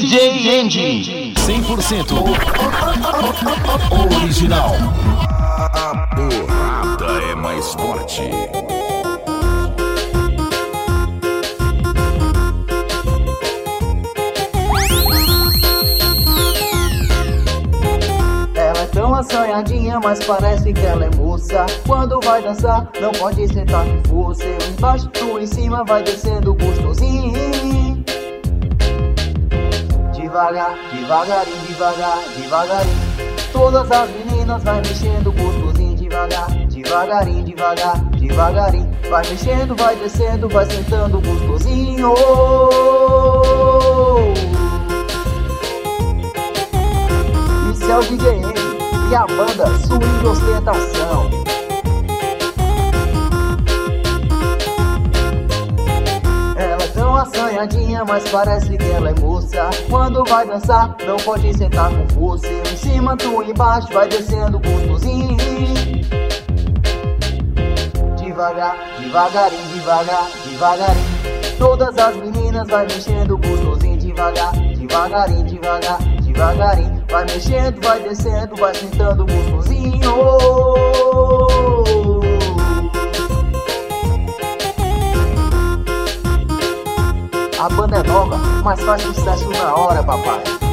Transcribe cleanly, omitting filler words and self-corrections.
DJ Andy 100% original. A porrada é mais forte. Ela é tão assanhadinha, mas parece que ela é moça. Quando vai dançar, não pode sentar com força. Eu embaixo, tu em cima, vai descendo gostosinho. Devagar, devagarinho, devagar, devagarinho. Todas as meninas vai mexendo gostosinho. Devagar, devagarinho, devagar, devagarinho. Vai mexendo, vai descendo, vai sentando gostosinho. Isso é o DJ Andy e a banda Swing Ostentação. Ela é tão assanhadinha, mas parece que ela é moça. Quando vai dançar, não pode sentar com força. Eu em cima, tu embaixo, vai descendo gostosinho. Devagar, devagarinho, devagar, devagarinho. Todas as meninas vai mexendo gostosinho. Devagar, devagarinho, devagar, devagarinho. Vai mexendo, vai descendo, vai sentando gostosinho. A banda é nova, mas faz sucesso na hora, papai.